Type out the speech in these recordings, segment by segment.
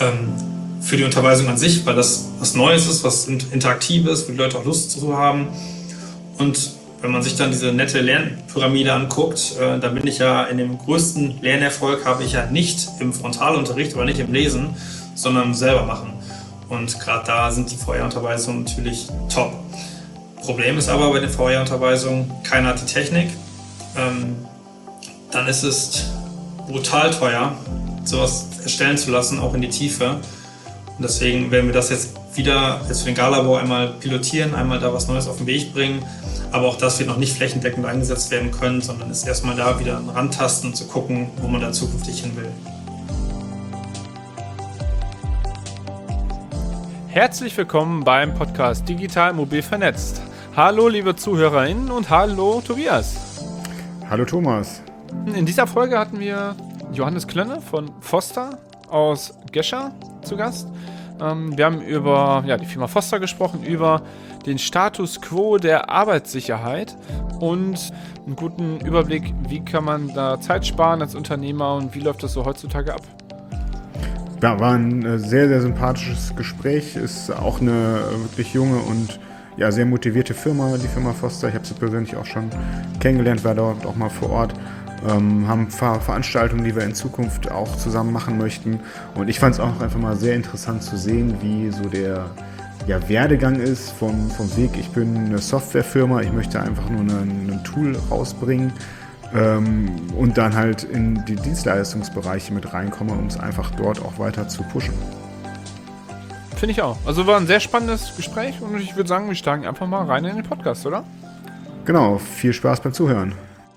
für die Unterweisung an sich, weil das was Neues ist, was Interaktives, wo die Leute auch Lust zu haben. Und wenn man sich dann diese nette Lernpyramide anguckt, dann bin ich ja in dem größten Lernerfolg, habe ich ja nicht im Frontalunterricht oder nicht im Lesen, sondern selber machen. Und gerade da sind die VR-Unterweisungen natürlich top. Problem ist aber bei den VR-Unterweisungen, keiner hat die Technik. Dann ist es brutal teuer, sowas erstellen zu lassen, auch in die Tiefe. Und deswegen werden wir das jetzt wieder für den Galabor einmal pilotieren, einmal da was Neues auf den Weg bringen. Aber auch das wird noch nicht flächendeckend eingesetzt werden können, sondern ist erstmal da wieder ein Rantasten und zu gucken, wo man da zukünftig hin will. Herzlich willkommen beim Podcast Digital Mobil Vernetzt. Hallo liebe ZuhörerInnen und hallo Tobias. Hallo Thomas. In dieser Folge hatten wir Johannes Klönne von Foster aus Gescher zu Gast. Wir haben über die Firma Foster gesprochen, über den Status Quo der Arbeitssicherheit und einen guten Überblick, wie kann man da Zeit sparen als Unternehmer und wie läuft das so heutzutage ab. Ja, war ein sehr, sehr sympathisches Gespräch. Ist auch eine wirklich junge und sehr motivierte Firma, die Firma Foster. Ich habe sie persönlich auch schon kennengelernt, war dort auch mal vor Ort. Haben ein paar Veranstaltungen, die wir in Zukunft auch zusammen machen möchten. Und ich fand es auch einfach mal sehr interessant zu sehen, wie so der Werdegang ist vom Weg. Ich bin eine Softwarefirma, ich möchte einfach nur ein Tool rausbringen und dann halt in die Dienstleistungsbereiche mit reinkomme, um es einfach dort auch weiter zu pushen. Finde ich auch. Also war ein sehr spannendes Gespräch und ich würde sagen, wir steigen einfach mal rein in den Podcast, oder? Genau, viel Spaß beim Zuhören.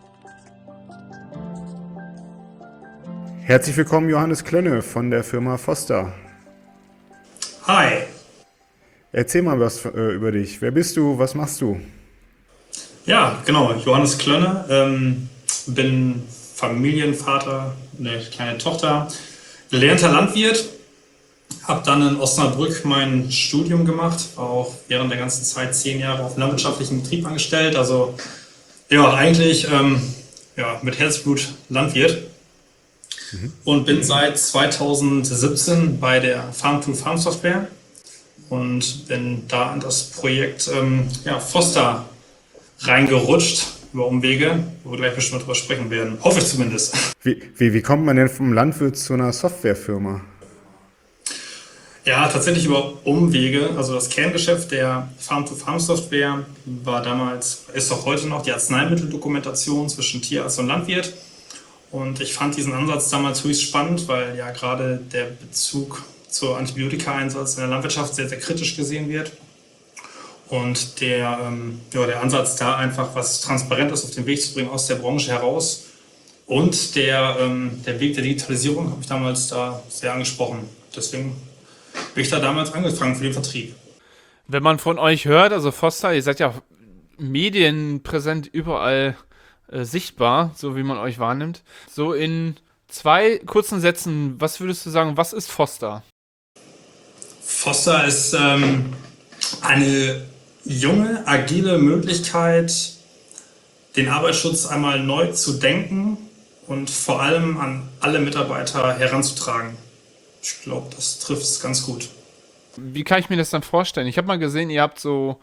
Herzlich willkommen, Johannes Klönne von der Firma Foster. Hi. Erzähl mal was über dich. Wer bist du? Was machst du? Ja, genau. Johannes Klönne. Bin Familienvater, eine kleine Tochter, gelernter Landwirt. Habe dann in Osnabrück mein Studium gemacht, war auch während der ganzen Zeit 10 Jahre auf landwirtschaftlichen Betrieb angestellt. Also eigentlich mit Herzblut Landwirt. Und bin seit 2017 bei der Farm-to-Farm-Software und bin da in das Projekt Foster reingerutscht über Umwege, wo wir gleich bestimmt drüber sprechen werden. Hoffe ich zumindest. Wie kommt man denn vom Landwirt zu einer Softwarefirma? Ja, tatsächlich über Umwege. Also das Kerngeschäft der Farm-to-Farm-Software war damals, ist auch heute noch, die Arzneimitteldokumentation zwischen Tierarzt und Landwirt. Und ich fand diesen Ansatz damals höchst spannend, weil ja gerade der Bezug zur Antibiotika-Einsatz in der Landwirtschaft sehr, sehr kritisch gesehen wird. Und der Ansatz da einfach was Transparentes auf den Weg zu bringen aus der Branche heraus. Und der Weg der Digitalisierung hat mich damals da sehr angesprochen. Deswegen bin ich da damals angefangen für den Vertrieb. Wenn man von euch hört, also Foster, ihr seid ja medienpräsent überall sichtbar, so wie man euch wahrnimmt. So in 2 kurzen Sätzen, was würdest du sagen, was ist Foster? Foster ist eine junge, agile Möglichkeit, den Arbeitsschutz einmal neu zu denken und vor allem an alle Mitarbeiter heranzutragen. Ich glaube, das trifft es ganz gut. Wie kann ich mir das dann vorstellen? Ich habe mal gesehen, ihr habt so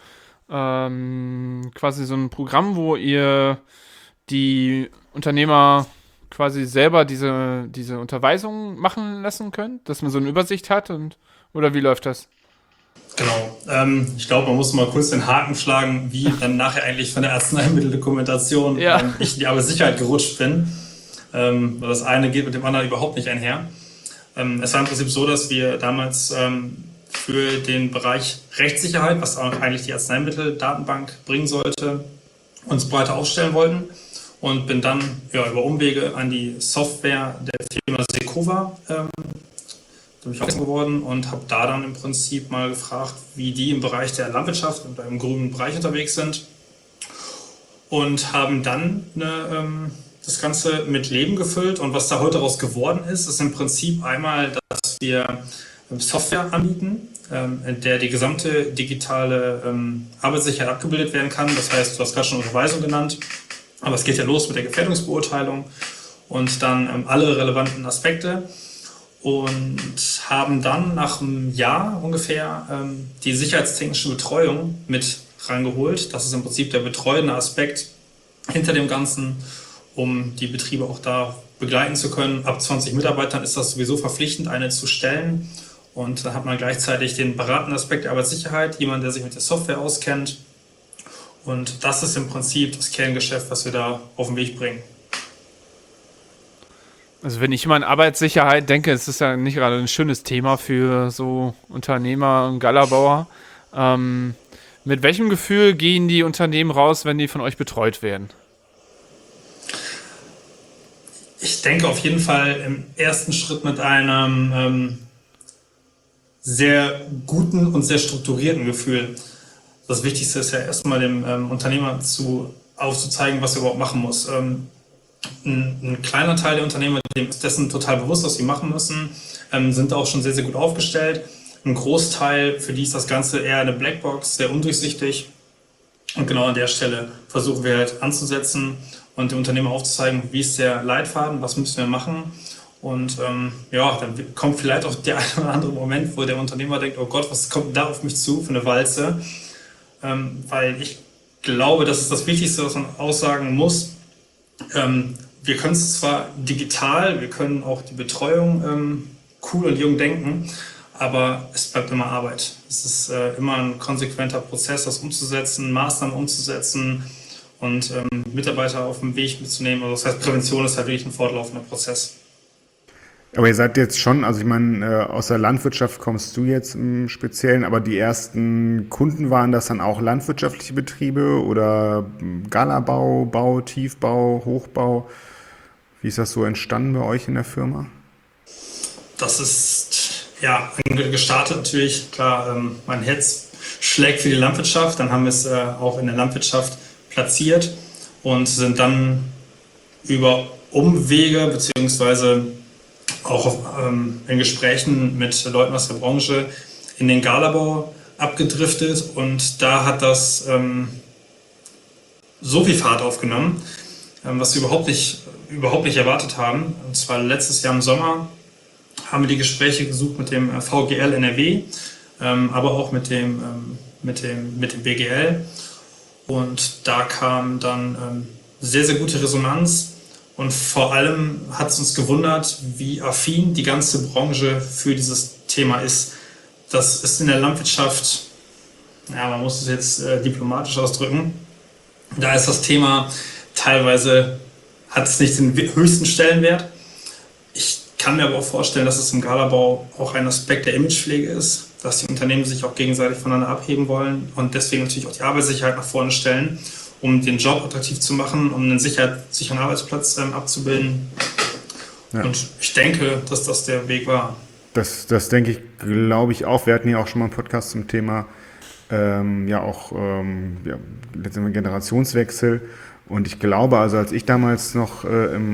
quasi so ein Programm, wo ihr die Unternehmer quasi selber diese Unterweisungen machen lassen könnt, dass man so eine Übersicht hat oder wie läuft das? Genau. Ich glaube, man muss mal kurz den Haken schlagen, wie dann nachher eigentlich von der Arzneimitteldokumentation ich in die Arbeitssicherheit gerutscht bin. Weil das eine geht mit dem anderen überhaupt nicht einher. Es war im Prinzip so, dass wir damals für den Bereich Rechtssicherheit, was auch eigentlich die Arzneimitteldatenbank bringen sollte, uns breiter aufstellen wollten. Und bin dann über Umwege an die Software der Firma Secova geworden und habe da dann im Prinzip mal gefragt, wie die im Bereich der Landwirtschaft oder im grünen Bereich unterwegs sind. Und haben dann das Ganze mit Leben gefüllt. Und was da heute daraus geworden ist, ist im Prinzip einmal, dass wir Software anbieten, in der die gesamte digitale Arbeitssicherheit abgebildet werden kann. Das heißt, du hast gerade schon Unterweisung genannt. Aber es geht ja los mit der Gefährdungsbeurteilung und dann alle relevanten Aspekte. und haben dann nach einem Jahr ungefähr die sicherheitstechnische Betreuung mit rangeholt. Das ist im Prinzip der betreuende Aspekt hinter dem Ganzen, um die Betriebe auch da begleiten zu können. Ab 20 Mitarbeitern ist das sowieso verpflichtend, eine zu stellen. Und da hat man gleichzeitig den beratenden Aspekt der Arbeitssicherheit, jemand, der sich mit der Software auskennt. Und das ist im Prinzip das Kerngeschäft, was wir da auf den Weg bringen. Also wenn ich immer an Arbeitssicherheit denke, es ist ja nicht gerade ein schönes Thema für so Unternehmer und Gallerbauer. Mit welchem Gefühl gehen die Unternehmen raus, wenn die von euch betreut werden? Ich denke auf jeden Fall im ersten Schritt mit einem sehr guten und sehr strukturierten Gefühl. Das Wichtigste ist ja erstmal dem Unternehmer aufzuzeigen, was er überhaupt machen muss. Ein kleiner Teil der Unternehmer, dem ist dessen total bewusst, was sie machen müssen, sind auch schon sehr, sehr gut aufgestellt. Ein Großteil, für die ist das Ganze eher eine Blackbox, sehr undurchsichtig. Und genau an der Stelle versuchen wir halt anzusetzen und dem Unternehmer aufzuzeigen, wie ist der Leitfaden, was müssen wir machen. Und dann kommt vielleicht auch der eine oder andere Moment, wo der Unternehmer denkt, oh Gott, was kommt da auf mich zu für eine Walze? Weil ich glaube, das ist das Wichtigste, was man aussagen muss. Wir können es zwar digital, wir können auch die Betreuung cool und jung denken, aber es bleibt immer Arbeit. Es ist immer ein konsequenter Prozess, das umzusetzen, Maßnahmen umzusetzen und Mitarbeiter auf dem Weg mitzunehmen. Also das heißt, Prävention ist halt wirklich ein fortlaufender Prozess. Aber ihr seid jetzt schon, also ich meine, aus der Landwirtschaft kommst du jetzt im Speziellen, aber die ersten Kunden waren das dann auch landwirtschaftliche Betriebe oder Galabau, Bau, Tiefbau, Hochbau? Wie ist das so entstanden bei euch in der Firma? Das ist gestartet natürlich, klar, mein Herz schlägt für die Landwirtschaft, dann haben wir es auch in der Landwirtschaft platziert und sind dann über Umwege beziehungsweise auch in Gesprächen mit Leuten aus der Branche in den Galabau abgedriftet und da hat das so viel Fahrt aufgenommen, was wir überhaupt nicht erwartet haben. Und zwar letztes Jahr im Sommer haben wir die Gespräche gesucht mit dem VGL NRW, aber auch mit dem BGL und da kam dann sehr, sehr gute Resonanz. Und vor allem hat es uns gewundert, wie affin die ganze Branche für dieses Thema ist. Das ist in der Landwirtschaft, man muss es jetzt diplomatisch ausdrücken, da ist das Thema teilweise, hat es nicht den höchsten Stellenwert. Ich kann mir aber auch vorstellen, dass es im Galabau auch ein Aspekt der Imagepflege ist, dass die Unternehmen sich auch gegenseitig voneinander abheben wollen und deswegen natürlich auch die Arbeitssicherheit nach vorne stellen, um den Job attraktiv zu machen, um einen sicheren Arbeitsplatz abzubilden. Ja. Und ich denke, dass das der Weg war. Das denke ich, glaube ich auch. Wir hatten ja auch schon mal einen Podcast zum Thema letztendlich Generationswechsel. Und ich glaube, also als ich damals noch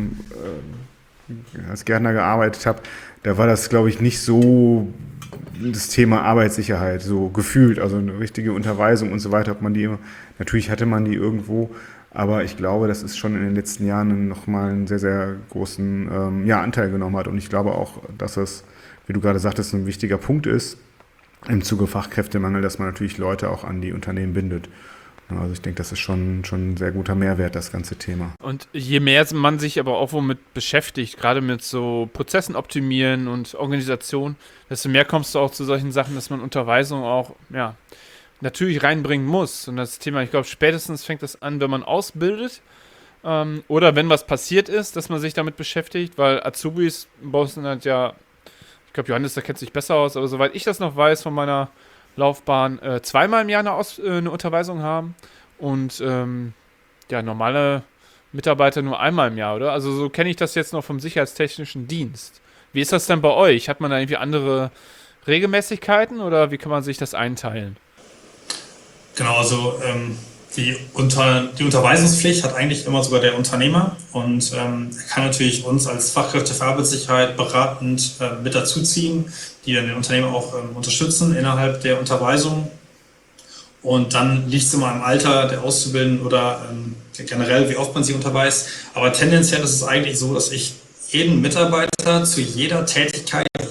als Gärtner gearbeitet habe, da war das, glaube ich, nicht so das Thema Arbeitssicherheit, so gefühlt, also eine richtige Unterweisung und so weiter, natürlich hatte man die irgendwo, aber ich glaube, dass es schon in den letzten Jahren nochmal einen sehr, sehr großen Anteil genommen hat und ich glaube auch, dass es, wie du gerade sagtest, ein wichtiger Punkt ist, im Zuge Fachkräftemangel, dass man natürlich Leute auch an die Unternehmen bindet. Also ich denke, das ist schon ein sehr guter Mehrwert, das ganze Thema. Und je mehr man sich aber auch womit beschäftigt, gerade mit so Prozessen optimieren und Organisation, desto mehr kommst du auch zu solchen Sachen, dass man Unterweisung auch natürlich reinbringen muss. Und das Thema, ich glaube, spätestens fängt das an, wenn man ausbildet oder wenn was passiert ist, dass man sich damit beschäftigt, weil Azubis bei uns sind halt ich glaube, Johannes, da kennt sich besser aus, aber soweit ich das noch weiß von meiner Laufbahn, zweimal im Jahr eine Unterweisung haben und normale Mitarbeiter nur einmal im Jahr, oder? Also so kenne ich das jetzt noch vom sicherheitstechnischen Dienst. Wie ist das denn bei euch? Hat man da irgendwie andere Regelmäßigkeiten oder wie kann man sich das einteilen? Genau, also die Unterweisungspflicht hat eigentlich immer sogar der Unternehmer und er kann natürlich uns als Fachkräfte für Arbeitssicherheit beratend mit dazuziehen, die dann den Unternehmer auch unterstützen innerhalb der Unterweisung. Und dann liegt es immer im Alter der Auszubildenden oder generell, wie oft man sie unterweist. Aber tendenziell ist es eigentlich so, dass ich jeden Mitarbeiter zu jeder Tätigkeit,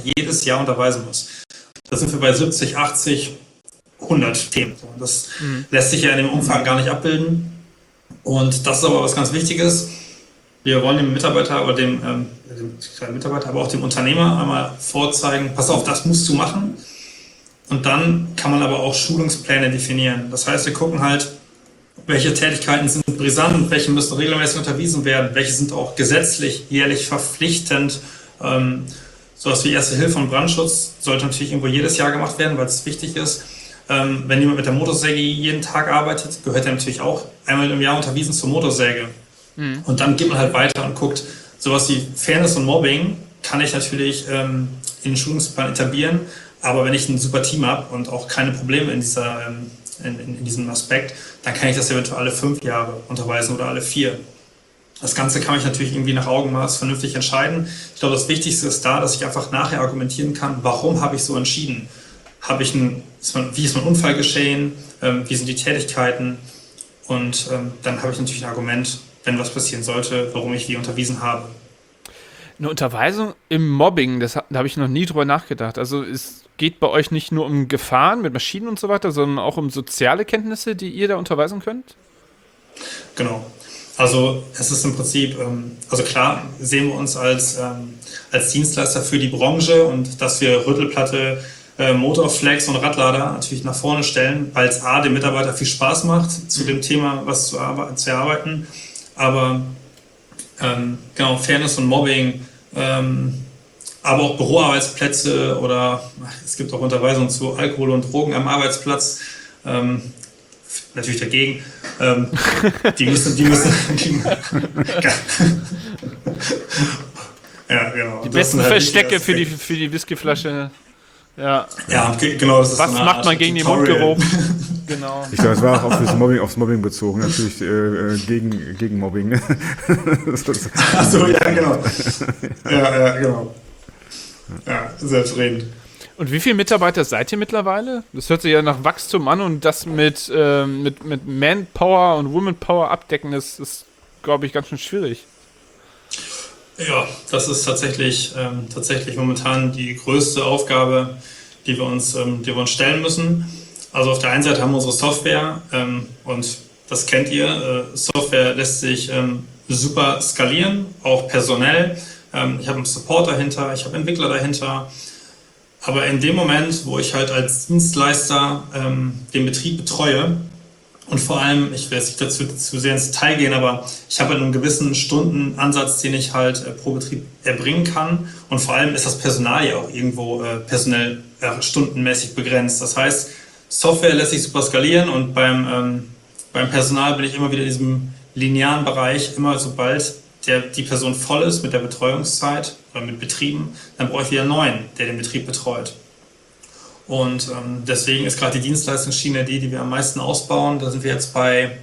jedes Jahr unterweisen muss. Da sind wir bei 70, 80, 100 Themen. Das lässt sich ja in dem Umfang gar nicht abbilden. Und das ist aber was ganz Wichtiges. Wir wollen dem Mitarbeiter oder dem kleinen Mitarbeiter, aber auch dem Unternehmer einmal vorzeigen, pass auf, das musst du machen. Und dann kann man aber auch Schulungspläne definieren. Das heißt, wir gucken halt, welche Tätigkeiten sind brisant, welche müssen regelmäßig unterwiesen werden, welche sind auch gesetzlich jährlich verpflichtend. Sowas wie Erste Hilfe und Brandschutz sollte natürlich irgendwo jedes Jahr gemacht werden, weil es wichtig ist. Wenn jemand mit der Motorsäge jeden Tag arbeitet, gehört er natürlich auch einmal im Jahr unterwiesen zur Motorsäge. Und dann geht man halt weiter und guckt, sowas wie Fairness und Mobbing kann ich natürlich in den Schulungsplan etablieren, aber wenn ich ein super Team habe und auch keine Probleme in diesem Aspekt, dann kann ich das eventuell alle 5 Jahre unterweisen oder alle 4. Das Ganze kann ich natürlich irgendwie nach Augenmaß vernünftig entscheiden. Ich glaube, das Wichtigste ist da, dass ich einfach nachher argumentieren kann, warum habe ich so entschieden? Wie ist mein Unfall geschehen? Wie sind die Tätigkeiten? Und dann habe ich natürlich ein Argument, wenn was passieren sollte, warum ich wie unterwiesen habe. Eine Unterweisung im Mobbing, da habe ich noch nie drüber nachgedacht. Also es geht bei euch nicht nur um Gefahren mit Maschinen und so weiter, sondern auch um soziale Kenntnisse, die ihr da unterweisen könnt? Genau. Also es ist im Prinzip, also klar sehen wir uns als Dienstleister für die Branche und dass wir Rüttelplatte, Motorflex und Radlader natürlich nach vorne stellen, weil es dem Mitarbeiter viel Spaß macht, zu dem Thema was zu erarbeiten. Aber genau, Fairness und Mobbing, aber auch Büroarbeitsplätze oder es gibt auch Unterweisungen zu Alkohol und Drogen am Arbeitsplatz. Natürlich dagegen. Die müssen ja, genau. Die besten halt Verstecke für die Whiskyflasche. Ja, genau. Das ist was so eine macht Art man gegen den Tutorial. Mundgeruch? Genau. Ich glaube, es war auch aufs Mobbing bezogen, natürlich gegen Mobbing. Ne? Achso, ja, genau. Ja, genau. Ja, selbstredend. Und wie viele Mitarbeiter seid ihr mittlerweile? Das hört sich ja nach Wachstum an und das mit Manpower und Womanpower abdecken, ist glaube ich, ganz schön schwierig. Ja, das ist tatsächlich momentan die größte Aufgabe, die wir uns stellen müssen. Also auf der einen Seite haben wir unsere Software und das kennt ihr. Software lässt sich super skalieren, auch personell. Ich habe einen Support dahinter, ich habe Entwickler dahinter. Aber in dem Moment, wo ich halt als Dienstleister den Betrieb betreue und vor allem, ich will jetzt nicht dazu zu sehr ins Detail gehen, aber ich habe einen gewissen Stundenansatz, den ich halt pro Betrieb erbringen kann. Und vor allem ist das Personal ja auch irgendwo personell stundenmäßig begrenzt. Das heißt, Software lässt sich super skalieren und beim Personal bin ich immer wieder in diesem linearen Bereich. Immer sobald die Person voll ist mit der Betreuungszeit oder mit Betrieben, dann brauche ich wieder einen neuen, der den Betrieb betreut. Und deswegen ist gerade die Dienstleistungsschiene die wir am meisten ausbauen. Da sind wir jetzt bei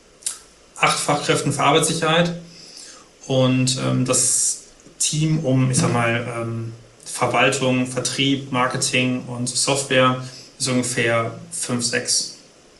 8 Fachkräften für Arbeitssicherheit und das Team um, ich sag mal, Verwaltung, Vertrieb, Marketing und Software ist ungefähr 5, 6.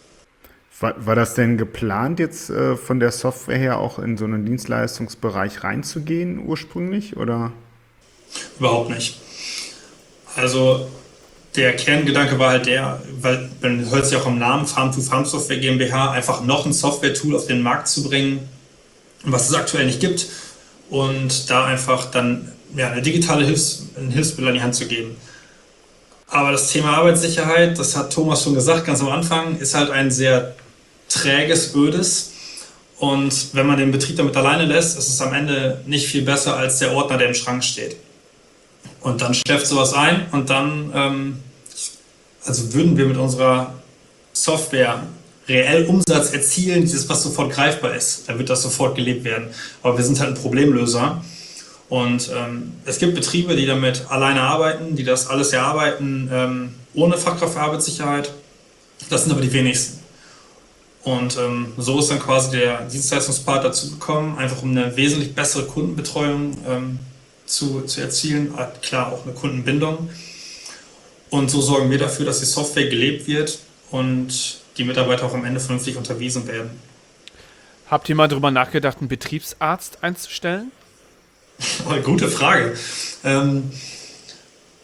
War das denn geplant, jetzt von der Software her auch in so einen Dienstleistungsbereich reinzugehen ursprünglich, oder? Überhaupt nicht. Also der Kerngedanke war halt weil man hört es ja auch im Namen Farm-to-Farm Software GmbH, einfach noch ein Software-Tool auf den Markt zu bringen, was es aktuell nicht gibt und da einfach dann eine digitale Hilfsmittel an die Hand zu geben. Aber das Thema Arbeitssicherheit, das hat Thomas schon gesagt, ganz am Anfang, ist halt ein sehr träges, ödes. Und wenn man den Betrieb damit alleine lässt, ist es am Ende nicht viel besser als der Ordner, der im Schrank steht. Und dann schläft sowas ein und dann, also würden wir mit unserer Software reell Umsatz erzielen, was sofort greifbar ist, dann wird das sofort gelebt werden. Aber wir sind halt ein Problemlöser. Und es gibt Betriebe, die damit alleine arbeiten, die das alles erarbeiten ohne Fachkraft für Arbeitssicherheit. Das sind aber die wenigsten. Und so ist dann quasi der Dienstleistungspart dazu gekommen, einfach um eine wesentlich bessere Kundenbetreuung zu erzielen. Klar, auch eine Kundenbindung. Und so sorgen wir dafür, dass die Software gelebt wird und die Mitarbeiter auch am Ende vernünftig unterwiesen werden. Habt ihr mal darüber nachgedacht, einen Betriebsarzt einzustellen? Gute Frage.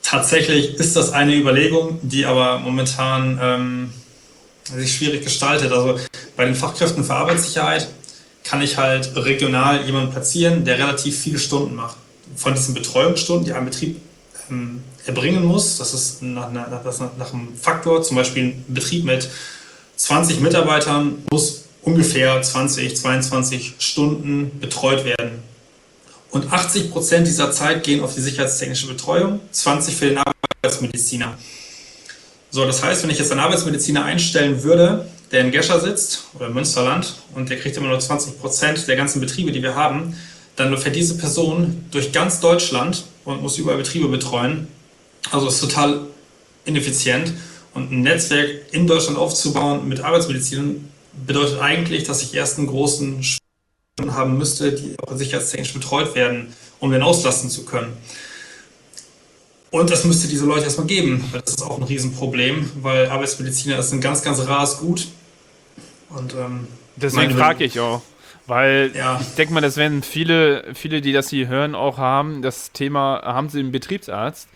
Tatsächlich ist das eine Überlegung, die aber momentan sich schwierig gestaltet. Also bei den Fachkräften für Arbeitssicherheit kann ich halt regional jemanden platzieren, der relativ viele Stunden macht. Von diesen Betreuungsstunden, die ein Betrieb erbringen muss, das ist nach einem Faktor, zum Beispiel ein Betrieb mit 20 Mitarbeitern muss ungefähr 20, 22 Stunden betreut werden. Und 80% dieser Zeit gehen auf die sicherheitstechnische Betreuung, 20 für den Arbeitsmediziner. So, das heißt, wenn ich jetzt einen Arbeitsmediziner einstellen würde, der in Gescher sitzt oder in Münsterland und der kriegt immer nur 20% der ganzen Betriebe, die wir haben, dann fährt diese Person durch ganz Deutschland und muss überall Betriebe betreuen. Also ist total ineffizient. Und ein Netzwerk in Deutschland aufzubauen mit Arbeitsmedizinern bedeutet eigentlich, dass ich erst einen großen haben müsste, die auch sicherheitstechnisch betreut werden, um den auslasten zu können. Und das müsste diese Leute erstmal geben. Das ist auch ein Riesenproblem, weil Arbeitsmediziner ist ein ganz, ganz rares Gut. Und deswegen frage ich auch. Weil ja, ich denke mal, das werden viele, die das hier hören, auch haben. Das Thema haben sie im Betriebsarzt.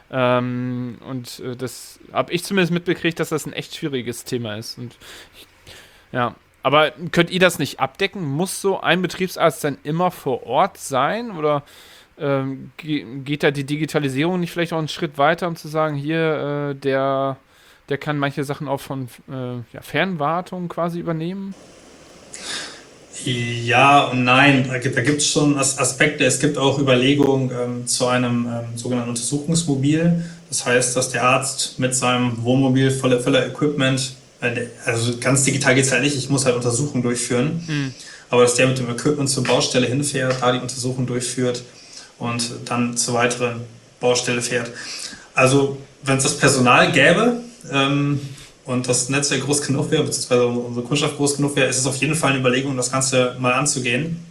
Das habe ich zumindest mitbekriegt, dass das ein echt schwieriges Thema ist. Ja. Aber könnt ihr das nicht abdecken? Muss so ein Betriebsarzt dann immer vor Ort sein? Oder geht da die Digitalisierung nicht vielleicht auch einen Schritt weiter, um zu sagen, hier, der kann manche Sachen auch von Fernwartung quasi übernehmen? ja und nein, da gibt es schon Aspekte. Es gibt auch Überlegungen zu einem sogenannten Untersuchungsmobil. Das heißt, dass der Arzt mit seinem Wohnmobil voller Equipment, also ganz digital geht es halt nicht, ich muss halt Untersuchungen durchführen, aber dass der mit dem Equipment zur Baustelle hinfährt, da die Untersuchung durchführt und dann zur weiteren Baustelle fährt. Also wenn es das Personal gäbe, und das Netzwerk groß genug wäre, beziehungsweise unsere Kundschaft groß genug wäre, ist es auf jeden Fall eine Überlegung, das Ganze mal anzugehen.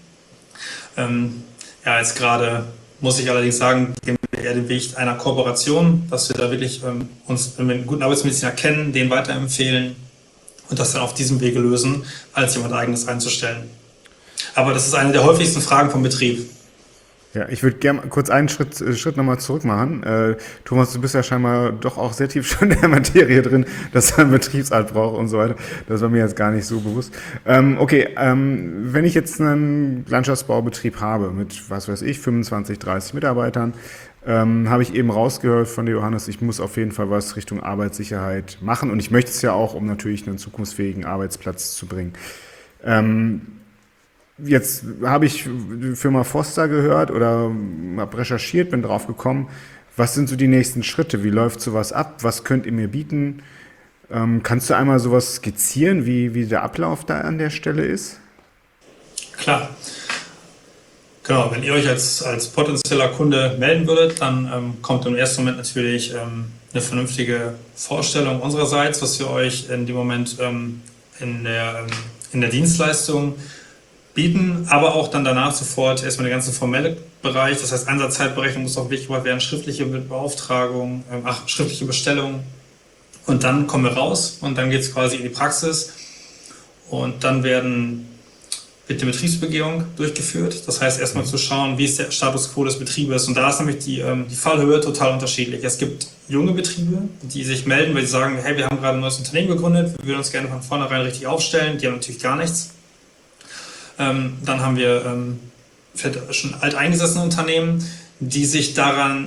Jetzt gerade muss ich allerdings sagen, gehen wir eher den Weg einer Kooperation, dass wir da wirklich uns, wenn wir einen guten Arbeitsmediziner kennen, den weiterempfehlen und das dann auf diesem Wege lösen, als jemand Eigenes einzustellen. Aber das ist eine der häufigsten Fragen vom Betrieb. Ja, ich würde gerne kurz einen Schritt nochmal zurück machen. Thomas, du bist ja scheinbar doch auch sehr tief schon in der Materie drin, dass er einen Betriebsart braucht und so weiter. Das war mir jetzt gar nicht so bewusst. Wenn ich jetzt einen Landschaftsbaubetrieb habe mit, was weiß ich, 25, 30 Mitarbeitern, habe ich eben rausgehört von dir, Johannes, ich muss auf jeden Fall was Richtung Arbeitssicherheit machen und ich möchte es ja auch, um natürlich einen zukunftsfähigen Arbeitsplatz zu bringen. Jetzt habe ich die Firma Foster gehört oder habe recherchiert, bin drauf gekommen. Was sind so die nächsten Schritte? Wie läuft sowas ab? Was könnt ihr mir bieten? Kannst du einmal sowas skizzieren, wie der Ablauf da an der Stelle ist? Klar. Genau, wenn ihr euch als potenzieller Kunde melden würdet, dann kommt im ersten Moment natürlich eine vernünftige Vorstellung unsererseits, was wir euch in dem Moment in der Dienstleistung bieten, aber auch dann danach sofort erstmal den ganzen formellen Bereich, das heißt Einsatzzeitberechnung muss auch wichtig werden, schriftliche Beauftragung, schriftliche Bestellung und dann kommen wir raus und dann geht es quasi in die Praxis und dann wird die Betriebsbegehung durchgeführt, das heißt erstmal zu schauen, wie ist der Status quo des Betriebes und da ist nämlich die Fallhöhe total unterschiedlich. Es gibt junge Betriebe, die sich melden, weil sie sagen, hey, wir haben gerade ein neues Unternehmen gegründet, wir würden uns gerne von vornherein richtig aufstellen, die haben natürlich gar nichts. Dann haben wir schon alteingesessene Unternehmen, die sich daran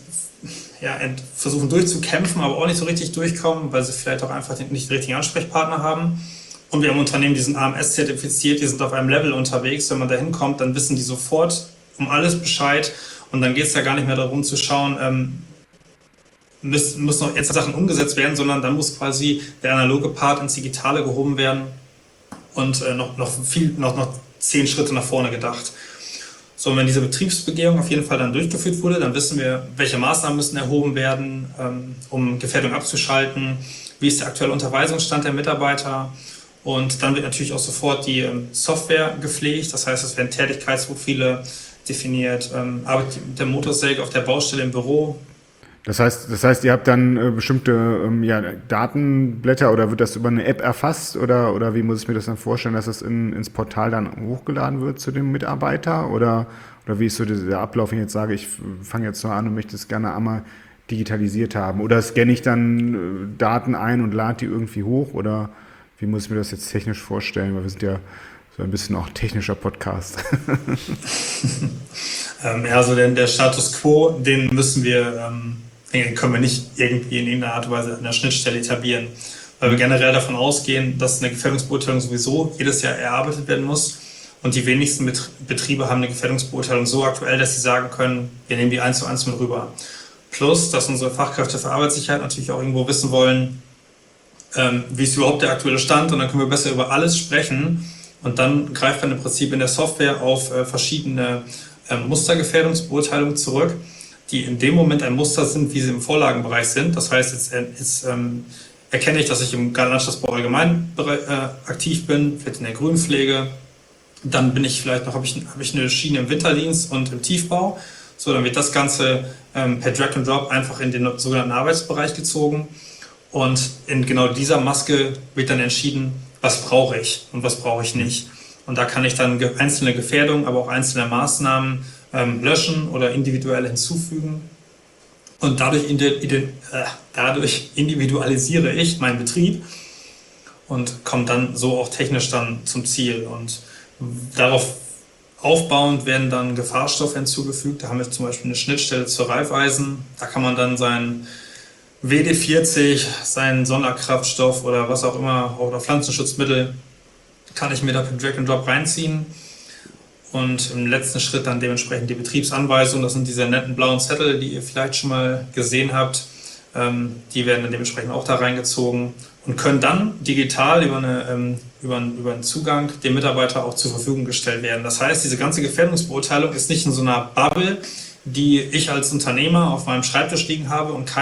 versuchen durchzukämpfen, aber auch nicht so richtig durchkommen, weil sie vielleicht auch einfach nicht den richtigen Ansprechpartner haben. Und wir haben Unternehmen, die sind AMS-zertifiziert, die sind auf einem Level unterwegs. Wenn man da hinkommt, dann wissen die sofort um alles Bescheid. Und dann geht es ja gar nicht mehr darum zu schauen, müssen noch jetzt Sachen umgesetzt werden, sondern dann muss quasi der analoge Part ins Digitale gehoben werden. Und noch 10 Schritte nach vorne gedacht. So, und wenn diese Betriebsbegehung auf jeden Fall dann durchgeführt wurde, dann wissen wir, welche Maßnahmen müssen erhoben werden, um Gefährdung abzuschalten, wie ist der aktuelle Unterweisungsstand der Mitarbeiter und dann wird natürlich auch sofort die Software gepflegt, das heißt, es werden Tätigkeitsprofile definiert, Arbeit der Motorsäge auf der Baustelle im Büro. Das heißt, ihr habt dann bestimmte Datenblätter oder wird das über eine App erfasst oder wie muss ich mir das dann vorstellen, dass das ins Portal dann hochgeladen wird zu dem Mitarbeiter oder wie ist so der Ablauf, wenn ich jetzt sage, ich fange jetzt noch an und möchte es gerne einmal digitalisiert haben? Oder scanne ich dann Daten ein und lade die irgendwie hoch? Oder wie muss ich mir das jetzt technisch vorstellen? Weil wir sind ja so ein bisschen auch technischer Podcast. Also der Status Quo, den müssen wir, den können wir nicht irgendwie in irgendeiner Art und Weise an der Schnittstelle etablieren, weil wir generell davon ausgehen, dass eine Gefährdungsbeurteilung sowieso jedes Jahr erarbeitet werden muss. Und die wenigsten Betriebe haben eine Gefährdungsbeurteilung so aktuell, dass sie sagen können, wir nehmen die 1:1 mit rüber. Plus, dass unsere Fachkräfte für Arbeitssicherheit natürlich auch irgendwo wissen wollen, wie ist überhaupt der aktuelle Stand, und dann können wir besser über alles sprechen. Und dann greift man im Prinzip in der Software auf verschiedene Mustergefährdungsbeurteilungen zurück, die in dem Moment ein Muster sind, wie sie im Vorlagenbereich sind. Das heißt, jetzt erkenne ich, dass ich im Gartenlandschaftsbau allgemein aktiv bin, vielleicht in der Grünpflege. Dann bin ich vielleicht noch, habe ich eine Schiene im Winterdienst und im Tiefbau. So, dann wird das Ganze per Drag and Drop einfach in den sogenannten Arbeitsbereich gezogen. Und in genau dieser Maske wird dann entschieden, was brauche ich und was brauche ich nicht. Und da kann ich dann einzelne Gefährdungen, aber auch einzelne Maßnahmen löschen oder individuell hinzufügen. Und dadurch individualisiere ich meinen Betrieb und komme dann so auch technisch dann zum Ziel. Und darauf aufbauend werden dann Gefahrstoffe hinzugefügt. Da haben wir zum Beispiel eine Schnittstelle zur Reifeisen. Da kann man dann seinen WD-40, seinen Sonderkraftstoff oder was auch immer, oder Pflanzenschutzmittel, kann ich mir da per Drag and Drop reinziehen. Und im letzten Schritt dann dementsprechend die Betriebsanweisung. Das sind diese netten blauen Zettel, die ihr vielleicht schon mal gesehen habt. Die werden dann dementsprechend auch da reingezogen und können dann digital über einen Zugang dem Mitarbeiter auch zur Verfügung gestellt werden. Das heißt, diese ganze Gefährdungsbeurteilung ist nicht in so einer Bubble, die ich als Unternehmer auf meinem Schreibtisch liegen habe und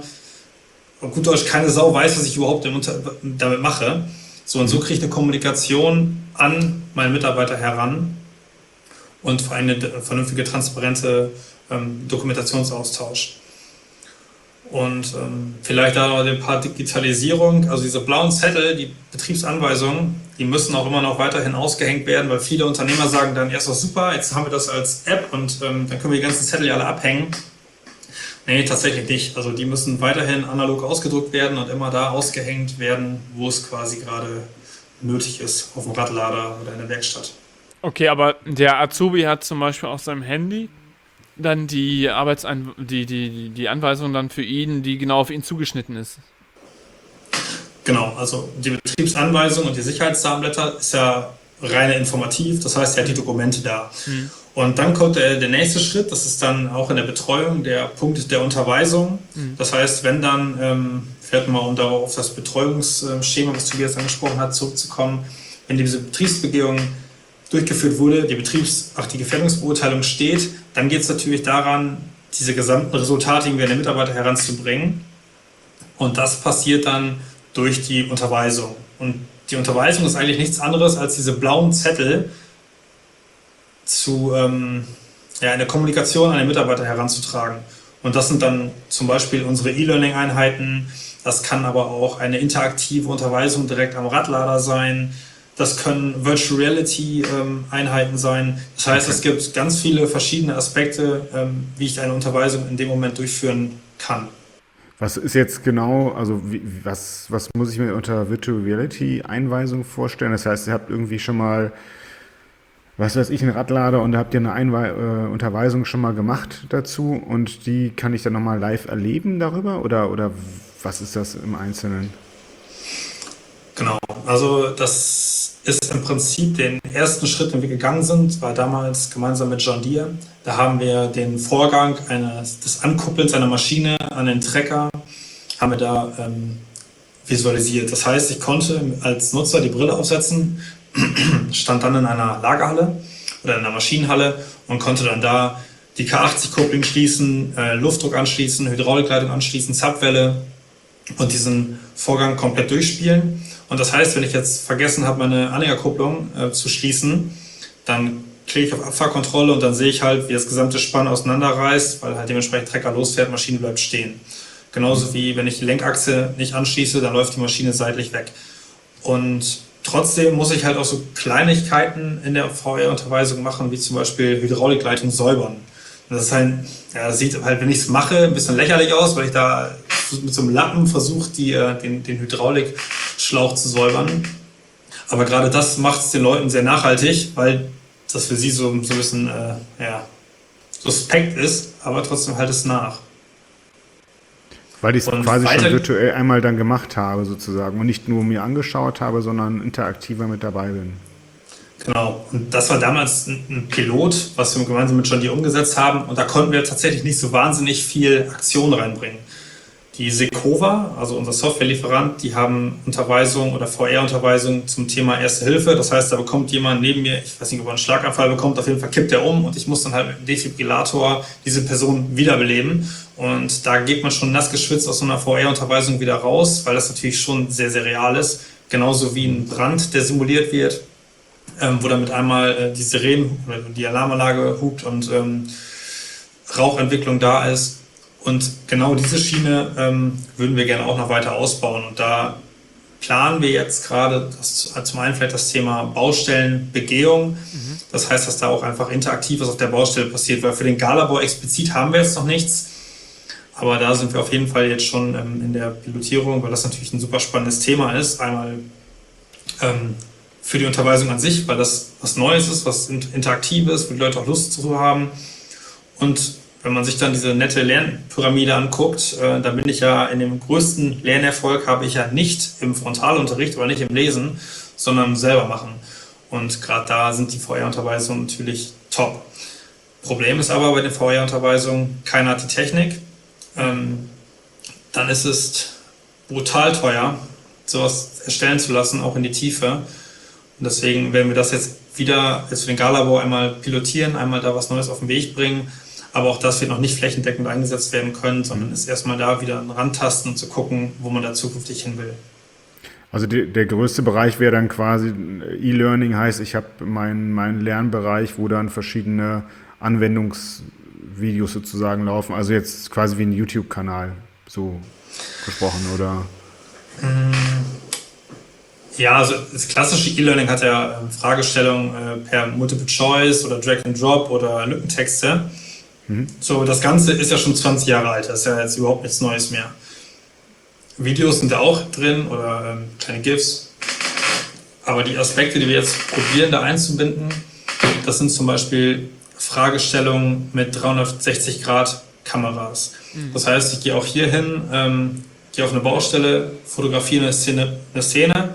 auf gut Deutsch, keine Sau weiß, was ich überhaupt damit mache. So, und so kriege ich eine Kommunikation an meinen Mitarbeiter heran und für eine vernünftige, transparente Dokumentationsaustausch. Und vielleicht da noch ein paar Digitalisierung, also diese blauen Zettel, die Betriebsanweisungen, die müssen auch immer noch weiterhin ausgehängt werden, weil viele Unternehmer sagen dann erst, super, jetzt haben wir das als App und dann können wir die ganzen Zettel ja alle abhängen. Nee, tatsächlich nicht. Also die müssen weiterhin analog ausgedruckt werden und immer da ausgehängt werden, wo es quasi gerade nötig ist, auf dem Radlader oder in der Werkstatt. Okay, aber der Azubi hat zum Beispiel auf seinem Handy dann die die Anweisung dann für ihn, die genau auf ihn zugeschnitten ist. Genau, also die Betriebsanweisung und die Sicherheitsdatenblätter ist ja rein informativ, das heißt, er hat die Dokumente da. Und dann kommt der nächste Schritt, das ist dann auch in der Betreuung der Punkt der Unterweisung. Das heißt, wenn dann, vielleicht mal um darauf auf das Betreuungsschema, was Tobias angesprochen hat, zurückzukommen, wenn diese Betriebsbegehung durchgeführt wurde, die Gefährdungsbeurteilung steht, dann geht es natürlich daran, diese gesamten Resultate irgendwie an den Mitarbeiter heranzubringen. Und das passiert dann durch die Unterweisung. Und die Unterweisung ist eigentlich nichts anderes als diese blauen Zettel in der Kommunikation an den Mitarbeiter heranzutragen. Und das sind dann zum Beispiel unsere E-Learning-Einheiten. Das kann aber auch eine interaktive Unterweisung direkt am Radlader sein. Das können Virtual Reality Einheiten sein. Das heißt, Es gibt ganz viele verschiedene Aspekte, wie ich eine Unterweisung in dem Moment durchführen kann. Was ist jetzt genau, also was muss ich mir unter Virtual Reality Einweisung vorstellen? Das heißt, ihr habt irgendwie schon mal, was weiß ich, einen Radlader und da habt ihr eine Unterweisung schon mal gemacht dazu und die kann ich dann nochmal live erleben darüber oder was ist das im Einzelnen? Genau, also das ist im Prinzip den ersten Schritt, den wir gegangen sind, war damals gemeinsam mit John Deere. Da haben wir den Vorgang des Ankuppelns einer Maschine an den Trecker haben wir da visualisiert. Das heißt, ich konnte als Nutzer die Brille aufsetzen, stand dann in einer Lagerhalle oder in einer Maschinenhalle und konnte dann da die K80-Kupplung schließen, Luftdruck anschließen, Hydraulikleitung anschließen, Zapfwelle und diesen Vorgang komplett durchspielen. Und das heißt, wenn ich jetzt vergessen habe, meine Anhängerkupplung zu schließen, dann klicke ich auf Abfahrkontrolle und dann sehe ich halt, wie das gesamte Spann auseinanderreißt, weil halt dementsprechend Trecker losfährt, Maschine bleibt stehen. Genauso wie wenn ich die Lenkachse nicht anschließe, dann läuft die Maschine seitlich weg. Und trotzdem muss ich halt auch so Kleinigkeiten in der VR-Unterweisung machen, wie zum Beispiel Hydraulikleitung säubern. Und das ist halt, ja, das sieht halt, wenn ich es mache, ein bisschen lächerlich aus, weil ich da mit so einem Lappen versuche, den Hydraulikschlauch zu säubern. Aber gerade das macht es den Leuten sehr nachhaltig, weil das für sie so ein bisschen suspekt ist, aber trotzdem halt es nach. Weil ich es Und quasi schon weiter- virtuell einmal dann gemacht habe, sozusagen. Und nicht nur mir angeschaut habe, sondern interaktiver mit dabei bin. Genau, und das war damals ein Pilot, was wir gemeinsam mit John Deere umgesetzt haben. Und da konnten wir tatsächlich nicht so wahnsinnig viel Aktion reinbringen. Die Sekova, also unser Softwarelieferant, die haben Unterweisung oder VR-Unterweisung zum Thema Erste Hilfe. Das heißt, da bekommt jemand neben mir, ich weiß nicht, ob er einen Schlaganfall bekommt, auf jeden Fall kippt er um und ich muss dann halt mit dem Defibrillator diese Person wiederbeleben. Und da geht man schon nass geschwitzt aus so einer VR-Unterweisung wieder raus, weil das natürlich schon sehr, sehr real ist. Genauso wie ein Brand, der simuliert wird, wo dann mit einmal die Sirenen oder die Alarmanlage hupt und Rauchentwicklung da ist. Und genau diese Schiene würden wir gerne auch noch weiter ausbauen. Und da planen wir jetzt gerade zum einen vielleicht das Thema Baustellenbegehung. Das heißt, dass da auch einfach interaktiv was auf der Baustelle passiert, weil für den Galabau explizit haben wir jetzt noch nichts. Aber da sind wir auf jeden Fall jetzt schon in der Pilotierung, weil das natürlich ein super spannendes Thema ist. Einmal für die Unterweisung an sich, weil das was Neues ist, was Interaktives, wo die Leute auch Lust zu haben. Und wenn man sich dann diese nette Lernpyramide anguckt, da bin ich ja in dem größten Lernerfolg, habe ich ja nicht im Frontalunterricht oder nicht im Lesen, sondern selber machen. Und gerade da sind die VR-Unterweisungen natürlich top. Problem ist aber bei den VR-Unterweisungen, keiner hat die Technik. Dann ist es brutal teuer, sowas erstellen zu lassen, auch in die Tiefe. Und deswegen werden wir das jetzt für den Galabau einmal pilotieren, einmal da was Neues auf den Weg bringen. Aber auch das wird noch nicht flächendeckend eingesetzt werden können, sondern ist erstmal da wieder ein Rantasten und zu gucken, wo man da zukünftig hin will. Also der größte Bereich wäre dann quasi E-Learning, heißt, ich habe meinen Lernbereich, wo dann verschiedene Anwendungsvideos sozusagen laufen. Also jetzt quasi wie ein YouTube-Kanal, so gesprochen, oder? Ja, also das klassische E-Learning hat ja Fragestellungen per Multiple Choice oder Drag and Drop oder Lückentexte. So, das Ganze ist ja schon 20 Jahre alt, das ist ja jetzt überhaupt nichts Neues mehr. Videos sind da auch drin oder kleine GIFs. Aber die Aspekte, die wir jetzt probieren, da einzubinden, das sind zum Beispiel Fragestellungen mit 360-Grad-Kameras. Das heißt, ich gehe auch hier hin, gehe auf eine Baustelle, fotografiere eine Szene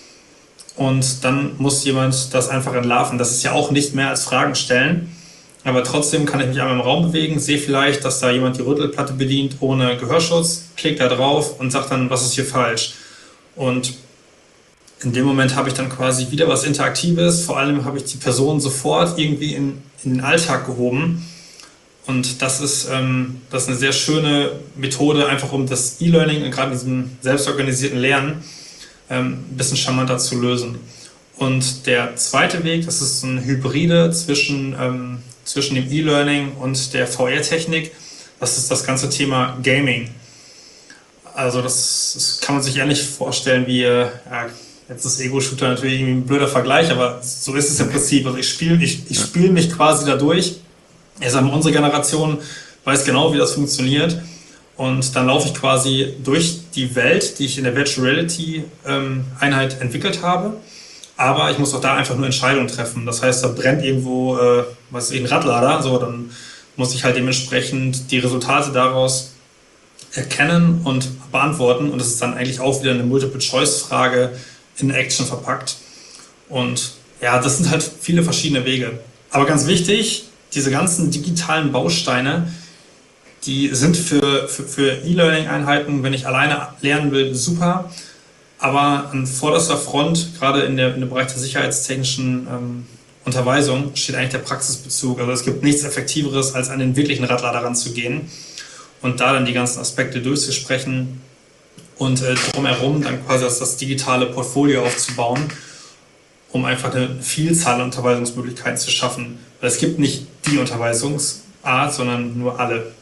und dann muss jemand das einfach entlarven. Das ist ja auch nicht mehr als Fragen stellen. Aber trotzdem kann ich mich einmal im Raum bewegen, sehe vielleicht, dass da jemand die Rüttelplatte bedient ohne Gehörschutz, klickt da drauf und sagt dann, was ist hier falsch. Und in dem Moment habe ich dann quasi wieder was Interaktives. Vor allem habe ich die Person sofort irgendwie in den Alltag gehoben. Und das ist eine sehr schöne Methode, einfach um das E-Learning, gerade in diesem selbstorganisierten Lernen, ein bisschen charmanter zu lösen. Und der zweite Weg, das ist ein Hybride zwischen dem E-Learning und der VR-Technik. Das ist das ganze Thema Gaming. Also das kann man sich ähnlich vorstellen wie, jetzt ist Ego-Shooter natürlich irgendwie ein blöder Vergleich, aber so ist es im Prinzip. Also ich spiele mich quasi dadurch. Unsere Generation weiß genau, wie das funktioniert. Und dann laufe ich quasi durch die Welt, die ich in der Virtual Reality Einheit entwickelt habe. Aber ich muss auch da einfach nur Entscheidungen treffen. Das heißt, da brennt irgendwo ein Radlader, so, dann muss ich halt dementsprechend die Resultate daraus erkennen und beantworten. Und das ist dann eigentlich auch wieder eine Multiple-Choice-Frage in Action verpackt. Und ja, das sind halt viele verschiedene Wege. Aber ganz wichtig, diese ganzen digitalen Bausteine, die sind für E-Learning-Einheiten, wenn ich alleine lernen will, super. Aber an vorderster Front, gerade in dem Bereich der sicherheitstechnischen Unterweisung, steht eigentlich der Praxisbezug. Also es gibt nichts Effektiveres, als an den wirklichen Radlader ranzugehen und da dann die ganzen Aspekte durchzusprechen und drumherum dann quasi das digitale Portfolio aufzubauen, um einfach eine Vielzahl an Unterweisungsmöglichkeiten zu schaffen. Weil es gibt nicht die Unterweisungsart, sondern nur alle.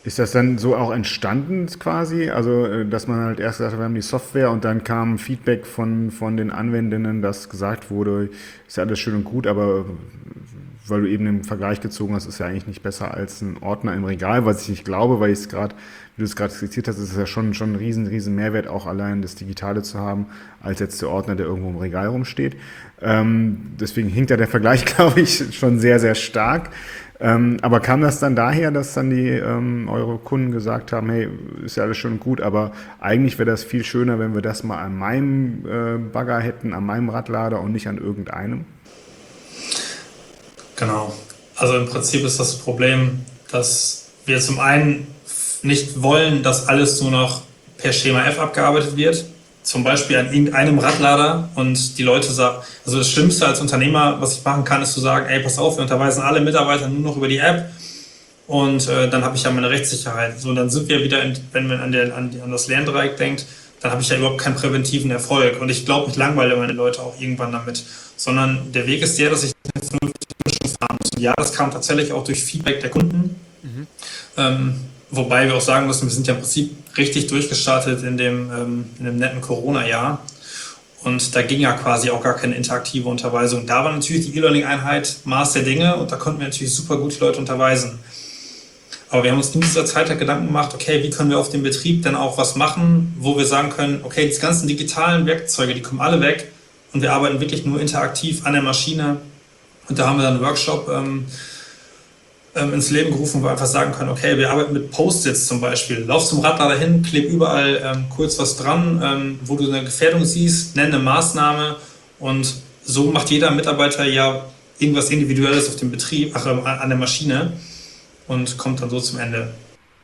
Ist das dann so auch entstanden quasi? Also, dass man halt erst gesagt hat, wir haben die Software und dann kam Feedback von den Anwendenden, dass gesagt wurde, ist ja alles schön und gut, aber weil du eben den Vergleich gezogen hast, ist ja eigentlich nicht besser als ein Ordner im Regal, was ich nicht glaube, weil ich es gerade, wie du es gerade skizziert hast, ist es ja schon ein riesen Mehrwert, auch allein das Digitale zu haben, als jetzt der Ordner, der irgendwo im Regal rumsteht. Deswegen hinkt ja der Vergleich, glaube ich, schon sehr stark. Aber kam das dann daher, dass dann eure Kunden gesagt haben, hey, ist ja alles schön und gut, aber eigentlich wäre das viel schöner, wenn wir das mal an meinem Bagger hätten, an meinem Radlader und nicht an irgendeinem? Genau. Also im Prinzip ist das Problem, dass wir zum einen nicht wollen, dass alles nur noch per Schema F abgearbeitet wird. Zum Beispiel an irgendeinem Radlader und die Leute sagen, also das Schlimmste als Unternehmer, was ich machen kann, ist zu sagen, ey, pass auf, wir unterweisen alle Mitarbeiter nur noch über die App und dann habe ich ja meine Rechtssicherheit. So, dann sind wir wieder, wenn man an das Lerndreieck denkt, dann habe ich ja überhaupt keinen präventiven Erfolg und ich glaube, ich langweile meine Leute auch irgendwann damit, sondern der Weg ist der, dass ich eine vernünftige Mischung fahren muss. Und ja, das kam tatsächlich auch durch Feedback der Kunden. Wobei wir auch sagen müssen, wir sind ja im Prinzip richtig durchgestartet in dem netten Corona-Jahr. Und da ging ja quasi auch gar keine interaktive Unterweisung. Da war natürlich die E-Learning-Einheit Maß der Dinge und da konnten wir natürlich super gut die Leute unterweisen. Aber wir haben uns in dieser Zeit halt Gedanken gemacht, okay, wie können wir auf dem Betrieb denn auch was machen, wo wir sagen können, okay, die ganzen digitalen Werkzeuge, die kommen alle weg und wir arbeiten wirklich nur interaktiv an der Maschine. Und da haben wir dann einen Workshop ins Leben gerufen, wo wir einfach sagen können, okay, wir arbeiten mit Post-its zum Beispiel. Lauf zum Radlader hin, kleb überall kurz was dran, wo du eine Gefährdung siehst, nenne eine Maßnahme und so macht jeder Mitarbeiter ja irgendwas Individuelles auf dem Betrieb, an der Maschine und kommt dann so zum Ende.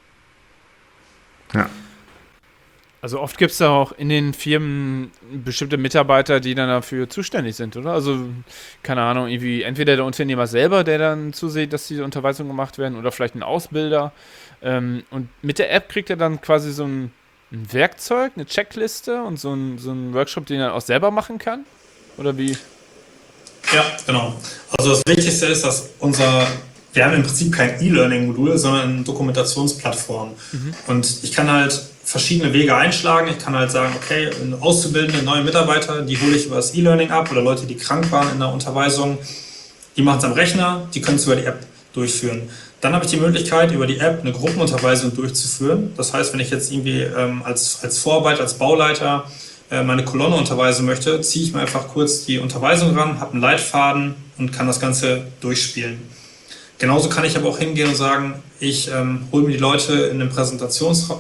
Ja. Also oft gibt es da auch in den Firmen bestimmte Mitarbeiter, die dann dafür zuständig sind, oder? Also, keine Ahnung, irgendwie entweder der Unternehmer selber, der dann zusieht, dass diese Unterweisungen gemacht werden, oder vielleicht ein Ausbilder. Und mit der App kriegt er dann quasi so ein Werkzeug, eine Checkliste und so ein Workshop, den er auch selber machen kann? Oder wie? Ja, genau. Also das Wichtigste ist, dass wir haben im Prinzip kein E-Learning-Modul, sondern eine Dokumentationsplattform. Und ich kann halt verschiedene Wege einschlagen. Ich kann halt sagen, okay, Auszubildende, neue Mitarbeiter, die hole ich über das E-Learning ab oder Leute, die krank waren in der Unterweisung, die machen es am Rechner, die können es über die App durchführen. Dann habe ich die Möglichkeit, über die App eine Gruppenunterweisung durchzuführen. Das heißt, wenn ich jetzt irgendwie als Vorarbeiter, als Bauleiter meine Kolonne unterweisen möchte, ziehe ich mir einfach kurz die Unterweisung ran, habe einen Leitfaden und kann das Ganze durchspielen. Genauso kann ich aber auch hingehen und sagen, ich hole mir die Leute in den Präsentationsraum,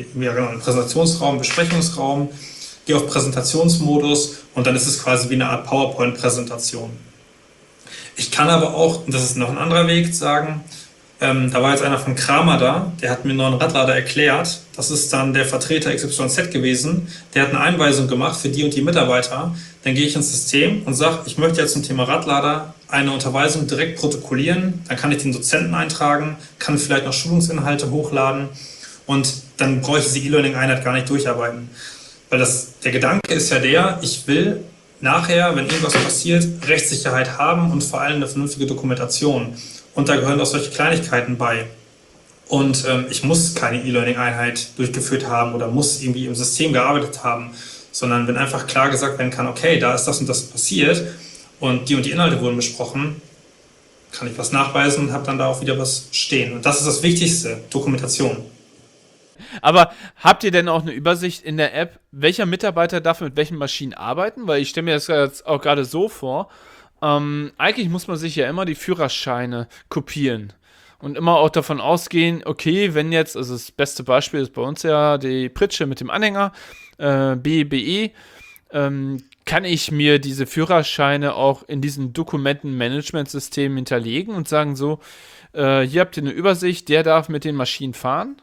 Besprechungsraum, gehe auf Präsentationsmodus und dann ist es quasi wie eine Art PowerPoint-Präsentation. Ich kann aber auch, und das ist noch ein anderer Weg, sagen, da war jetzt einer von Kramer da, der hat mir einen neuen Radlader erklärt. Das ist dann der Vertreter XYZ gewesen. Der hat eine Einweisung gemacht für die und die Mitarbeiter. Dann gehe ich ins System und sage, ich möchte jetzt zum Thema Radlader eine Unterweisung direkt protokollieren. Dann kann ich den Dozenten eintragen, kann vielleicht noch Schulungsinhalte hochladen und dann brauche ich diese E-Learning-Einheit gar nicht durcharbeiten. Weil der Gedanke ist ja ich will nachher, wenn irgendwas passiert, Rechtssicherheit haben und vor allem eine vernünftige Dokumentation. Und da gehören auch solche Kleinigkeiten bei. Und ich muss keine E-Learning-Einheit durchgeführt haben oder muss irgendwie im System gearbeitet haben, sondern wenn einfach klar gesagt werden kann, okay, da ist das und das passiert und die Inhalte wurden besprochen, kann ich was nachweisen und habe dann da auch wieder was stehen. Und das ist das Wichtigste, Dokumentation. Aber habt ihr denn auch eine Übersicht in der App, welcher Mitarbeiter darf mit welchen Maschinen arbeiten? Weil ich stelle mir das jetzt auch gerade so vor, eigentlich muss man sich ja immer die Führerscheine kopieren und immer auch davon ausgehen, okay, wenn jetzt, also das beste Beispiel ist bei uns ja die Pritsche mit dem Anhänger, BBE, kann ich mir diese Führerscheine auch in diesem Dokumentenmanagementsystem hinterlegen und sagen so, hier habt ihr eine Übersicht, der darf mit den Maschinen fahren?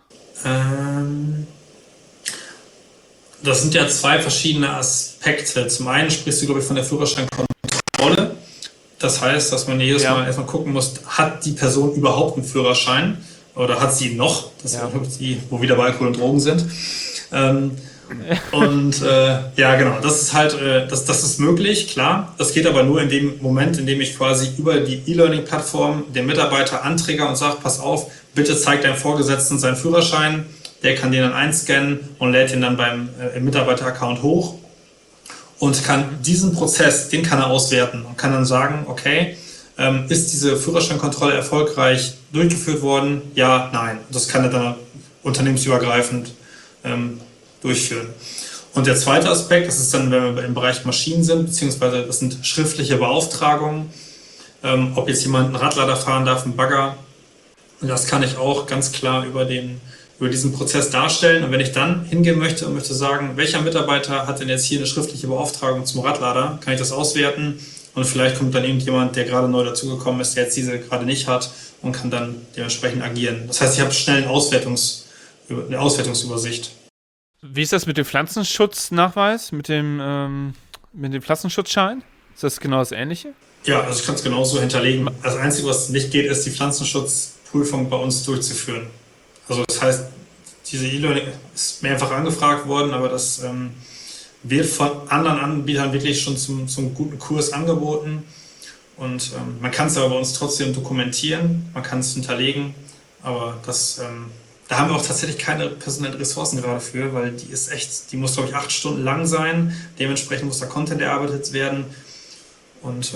Das sind ja zwei verschiedene Aspekte. Zum einen sprichst du, glaube ich, von der Führerscheinkontrolle. Das heißt, dass man jedes Mal erstmal gucken muss, hat die Person überhaupt einen Führerschein oder hat sie ihn noch? Das ist die, wo wieder bei Alkohol und Drogen sind. Ja, genau, das ist halt, das ist möglich, klar. Das geht aber nur in dem Moment, in dem ich quasi über die E-Learning-Plattform den Mitarbeiter anträger und sage, pass auf, bitte zeig deinem Vorgesetzten seinen Führerschein. Der kann den dann einscannen und lädt ihn dann im Mitarbeiter-Account hoch und kann diesen Prozess, den kann er auswerten und kann dann sagen, okay, ist diese Führerscheinkontrolle erfolgreich durchgeführt worden? Ja, nein. Das kann er dann unternehmensübergreifend durchführen. Und der zweite Aspekt, das ist dann, wenn wir im Bereich Maschinen sind, beziehungsweise das sind schriftliche Beauftragungen, ob jetzt jemand einen Radlader fahren darf, einen Bagger. Und das kann ich auch ganz klar über diesen Prozess darstellen. Und wenn ich dann hingehen möchte und möchte sagen, welcher Mitarbeiter hat denn jetzt hier eine schriftliche Beauftragung zum Radlader, kann ich das auswerten. Und vielleicht kommt dann irgendjemand, der gerade neu dazugekommen ist, der jetzt diese gerade nicht hat und kann dann dementsprechend agieren. Das heißt, ich habe schnell eine Auswertungsübersicht. Wie ist das mit dem Pflanzenschutznachweis, mit dem Pflanzenschutzschein? Ist das genau das Ähnliche? Ja, also ich kann es genauso hinterlegen. Das Einzige, was nicht geht, ist die Pflanzenschutzprüfung bei uns durchzuführen. Also das heißt, diese E-Learning ist mehrfach angefragt worden, aber das wird von anderen Anbietern wirklich schon zum guten Kurs angeboten. Und man kann es aber bei uns trotzdem dokumentieren, man kann es hinterlegen, aber da haben wir auch tatsächlich keine personellen Ressourcen gerade für, weil die muss, glaube ich, 8 Stunden lang sein. Dementsprechend muss da Content erarbeitet werden. Und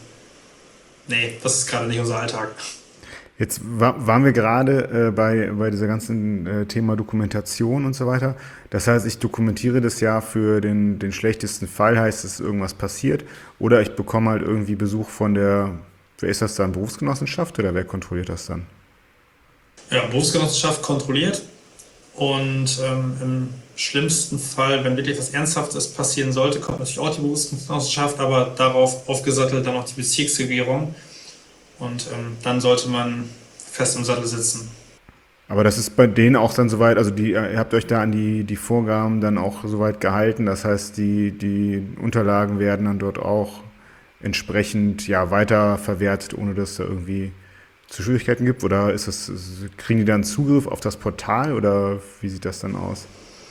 nee, das ist gerade nicht unser Alltag. Jetzt waren wir gerade bei dieser ganzen Thema Dokumentation und so weiter. Das heißt, ich dokumentiere das ja für den schlechtesten Fall, heißt es, irgendwas passiert. Oder ich bekomme halt irgendwie Besuch von wer ist das dann, Berufsgenossenschaft oder wer kontrolliert das dann? Ja, Berufsgenossenschaft kontrolliert. Und im schlimmsten Fall, wenn wirklich was Ernsthaftes passieren sollte, kommt natürlich auch die Berufsgenossenschaft, aber darauf aufgesattelt dann auch die Bezirksregierung. Und dann sollte man fest im Sattel sitzen. Aber das ist bei denen auch dann soweit, also ihr habt euch da an die Vorgaben dann auch soweit gehalten, das heißt, die Unterlagen werden dann dort auch entsprechend weiterverwertet, ohne dass da irgendwie zu Schwierigkeiten gibt? Oder kriegen die dann Zugriff auf das Portal oder wie sieht das dann aus?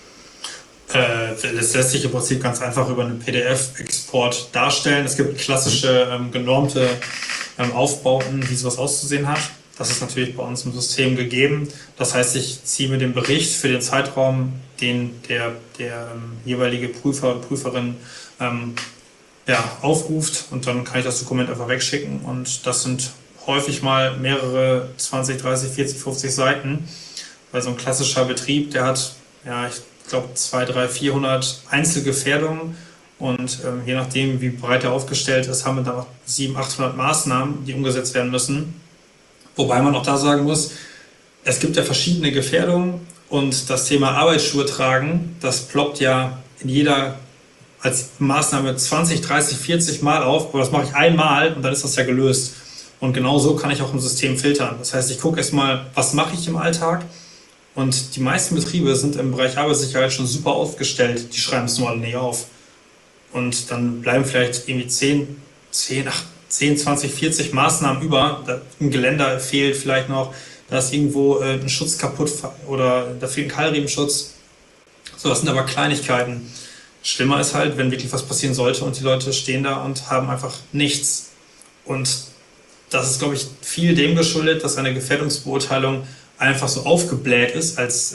Das lässt sich im Prinzip ganz einfach über einen PDF-Export darstellen. Es gibt klassische genormte Aufbauten, wie sowas auszusehen hat. Das ist natürlich bei uns im System gegeben. Das heißt, ich ziehe mir den Bericht für den Zeitraum, den der jeweilige Prüfer und Prüferin aufruft, und dann kann ich das Dokument einfach wegschicken, und das sind häufig mal mehrere 20, 30, 40, 50 Seiten, weil so ein klassischer Betrieb, der hat, ich glaube, 200, 300, 400 Einzelgefährdungen, und je nachdem, wie breit er aufgestellt ist, haben wir da noch 700, 800 Maßnahmen, die umgesetzt werden müssen. Wobei man auch da sagen muss, es gibt ja verschiedene Gefährdungen, und das Thema Arbeitsschuhe tragen, das ploppt ja als Maßnahme 20, 30, 40 Mal auf, aber das mache ich einmal und dann ist das ja gelöst. Und genau so kann ich auch im System filtern. Das heißt, ich gucke erstmal, was mache ich im Alltag, und die meisten Betriebe sind im Bereich Arbeitssicherheit schon super aufgestellt, die schreiben es nur alle nicht auf. Und dann bleiben vielleicht irgendwie 10, 20, 40 Maßnahmen über. Ein Geländer fehlt vielleicht noch, da ist irgendwo ein Schutz kaputt oder da fehlt ein Keilriemenschutz. So, das sind aber Kleinigkeiten. Schlimmer ist halt, wenn wirklich was passieren sollte und die Leute stehen da und haben einfach nichts. Und das ist, glaube ich, viel dem geschuldet, dass eine Gefährdungsbeurteilung einfach so aufgebläht ist als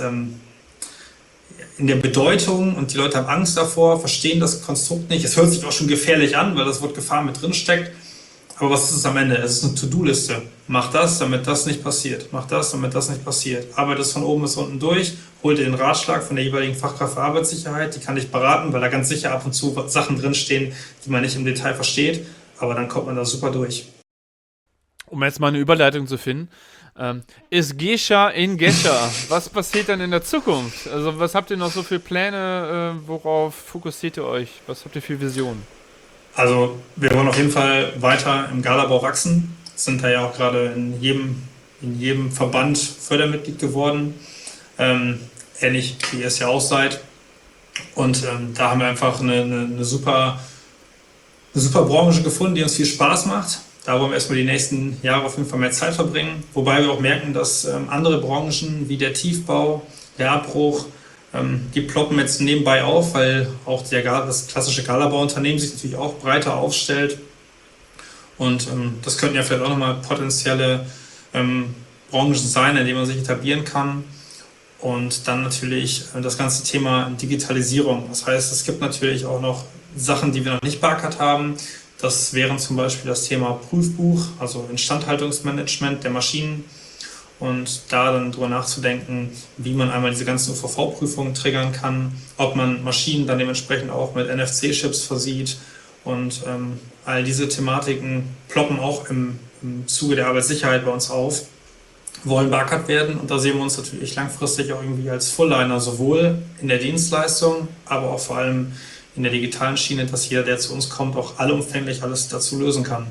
in der Bedeutung, und die Leute haben Angst davor, verstehen das Konstrukt nicht. Es hört sich auch schon gefährlich an, weil das Wort Gefahr mit drin steckt. Aber was ist es am Ende? Es ist eine To-Do-Liste. Mach das, damit das nicht passiert. Mach das, damit das nicht passiert. Arbeite es von oben bis unten durch, hol dir den Ratschlag von der jeweiligen Fachkraft für Arbeitssicherheit, die kann dich beraten, weil da ganz sicher ab und zu Sachen drinstehen, die man nicht im Detail versteht. Aber dann kommt man da super durch. Um jetzt mal eine Überleitung zu finden, ist Gescha in Gescha. Was passiert dann in der Zukunft? Also was habt ihr noch so für Pläne? Worauf fokussiert ihr euch? Was habt ihr für Visionen? Also wir wollen auf jeden Fall weiter im Galabau wachsen. Sind da ja auch gerade in jedem Verband Fördermitglied geworden. Ähnlich wie ihr es ja auch seid. Und da haben wir einfach eine super Branche gefunden, die uns viel Spaß macht. Da wollen wir erstmal die nächsten Jahre auf jeden Fall mehr Zeit verbringen. Wobei wir auch merken, dass andere Branchen wie der Tiefbau, der Abbruch, Die ploppen jetzt nebenbei auf, weil auch das klassische Galabauunternehmen sich natürlich auch breiter aufstellt. Und das könnten ja vielleicht auch nochmal potenzielle Branchen sein, in denen man sich etablieren kann. Und dann natürlich das ganze Thema Digitalisierung. Das heißt, es gibt natürlich auch noch Sachen, die wir noch nicht beackert haben. Das wären zum Beispiel das Thema Prüfbuch, also Instandhaltungsmanagement der Maschinen. Und da dann drüber nachzudenken, wie man einmal diese ganzen UVV-Prüfungen triggern kann, ob man Maschinen dann dementsprechend auch mit NFC-Chips versieht. Und all diese Thematiken ploppen auch im Zuge der Arbeitssicherheit bei uns auf, wollen beackert werden. Und da sehen wir uns natürlich langfristig auch irgendwie als Full-Liner, sowohl in der Dienstleistung, aber auch vor allem in der digitalen Schiene, dass jeder, der zu uns kommt, auch allumfänglich alles dazu lösen kann.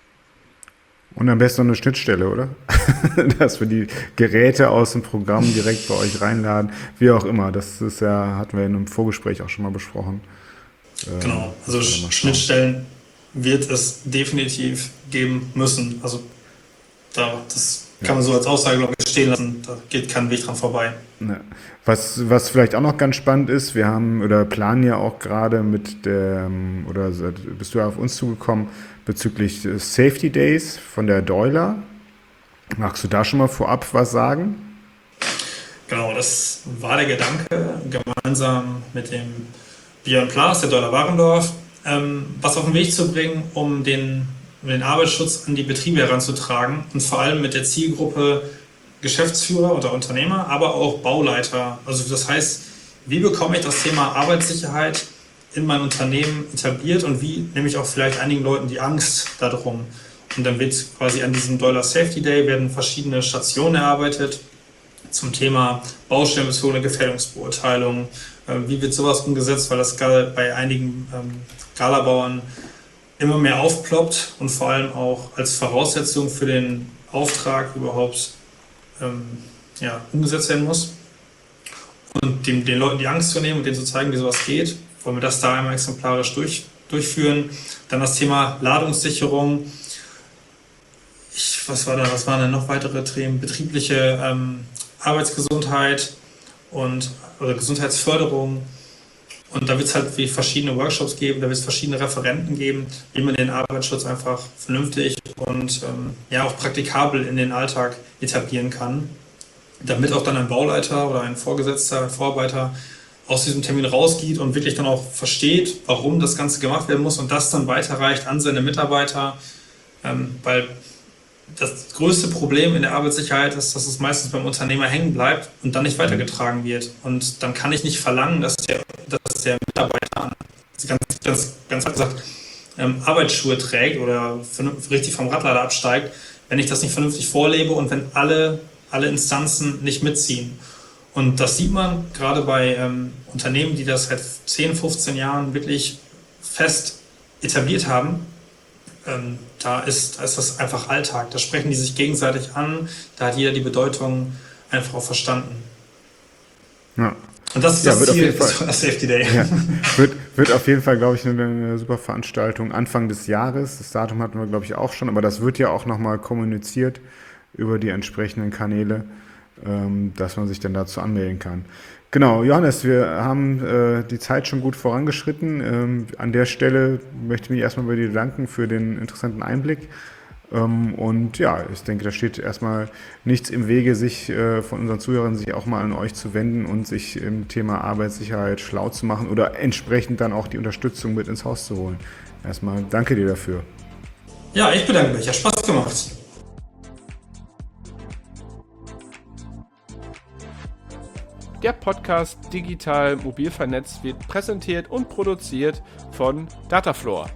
Und am besten noch eine Schnittstelle, oder? Dass wir die Geräte aus dem Programm direkt bei euch reinladen, wie auch immer. Das ist ja, hatten wir in einem Vorgespräch auch schon mal besprochen. Genau, also Schnittstellen wird es definitiv geben müssen. Also das kann man so als Aussage, glaube ich, stehen lassen. Da geht kein Weg dran vorbei. Ja. Was vielleicht auch noch ganz spannend ist, wir haben oder planen ja auch gerade bist du ja auf uns zugekommen bezüglich Safety Days von der Deuler. Magst du da schon mal vorab was sagen? Genau, das war der Gedanke, gemeinsam mit dem Björn Plaas, der Deuler Warendorf, was auf den Weg zu bringen, um den Arbeitsschutz an die Betriebe heranzutragen und vor allem mit der Zielgruppe Geschäftsführer oder Unternehmer, aber auch Bauleiter. Also das heißt, wie bekomme ich das Thema Arbeitssicherheit in mein Unternehmen etabliert und wie nehme ich auch vielleicht einigen Leuten die Angst darum. Und dann wird quasi an diesem Deuler Safety Day werden verschiedene Stationen erarbeitet zum Thema baustellenbezogene Gefährdungsbeurteilung. Wie wird sowas umgesetzt, weil das bei einigen Galabauern immer mehr aufploppt und vor allem auch als Voraussetzung für den Auftrag überhaupt umgesetzt werden muss. Und den Leuten die Angst zu nehmen und denen zu zeigen, wie sowas geht, wollen wir das da einmal exemplarisch durchführen. Dann das Thema Ladungssicherung. Was waren denn noch weitere Themen? Betriebliche Arbeitsgesundheit oder Gesundheitsförderung. Und da wird es halt wie verschiedene Workshops geben, da wird es verschiedene Referenten geben, wie man den Arbeitsschutz einfach vernünftig und auch praktikabel in den Alltag etablieren kann, damit auch dann ein Bauleiter oder ein Vorgesetzter, ein Vorarbeiter aus diesem Termin rausgeht und wirklich dann auch versteht, warum das Ganze gemacht werden muss und das dann weiterreicht an seine Mitarbeiter, weil das größte Problem in der Arbeitssicherheit ist, dass es meistens beim Unternehmer hängen bleibt und dann nicht weitergetragen wird. Und dann kann ich nicht verlangen, dass der Mitarbeiter ganz gesagt Arbeitsschuhe trägt oder richtig vom Radlader absteigt, wenn ich das nicht vernünftig vorlebe und wenn alle Instanzen nicht mitziehen. Und das sieht man gerade bei Unternehmen, die das seit 10, 15 Jahren wirklich fest etabliert haben. Da ist das einfach Alltag. Da sprechen die sich gegenseitig an. Da hat jeder die Bedeutung einfach auch verstanden. Ja. Und das ist das Ziel des Safety Day. Ja. Wird auf jeden Fall, glaube ich, eine super Veranstaltung Anfang des Jahres. Das Datum hatten wir, glaube ich, auch schon. Aber das wird ja auch nochmal kommuniziert über die entsprechenden Kanäle, dass man sich dann dazu anmelden kann. Genau, Johannes, wir haben die Zeit schon gut vorangeschritten. An der Stelle möchte ich mich erstmal bei dir danken für den interessanten Einblick. Und ja, ich denke, da steht erstmal nichts im Wege, sich von unseren Zuhörern sich auch mal an euch zu wenden und sich im Thema Arbeitssicherheit schlau zu machen oder entsprechend dann auch die Unterstützung mit ins Haus zu holen. Erstmal danke dir dafür. Ja, ich bedanke mich. Hat Spaß gemacht. Der Podcast Digital Mobil Vernetzt wird präsentiert und produziert von Datafloor.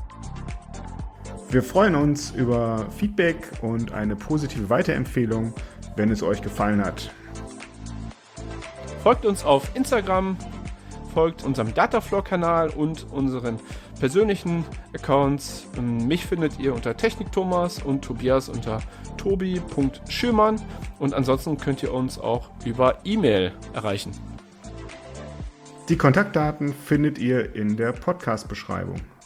Wir freuen uns über Feedback und eine positive Weiterempfehlung, wenn es euch gefallen hat. Folgt uns auf Instagram, folgt unserem Datafloor-Kanal und unseren persönlichen Accounts. Mich findet ihr unter Technik-Thomas und Tobias unter tobi.schürmann. Und ansonsten könnt ihr uns auch über E-Mail erreichen. Die Kontaktdaten findet ihr in der Podcast-Beschreibung.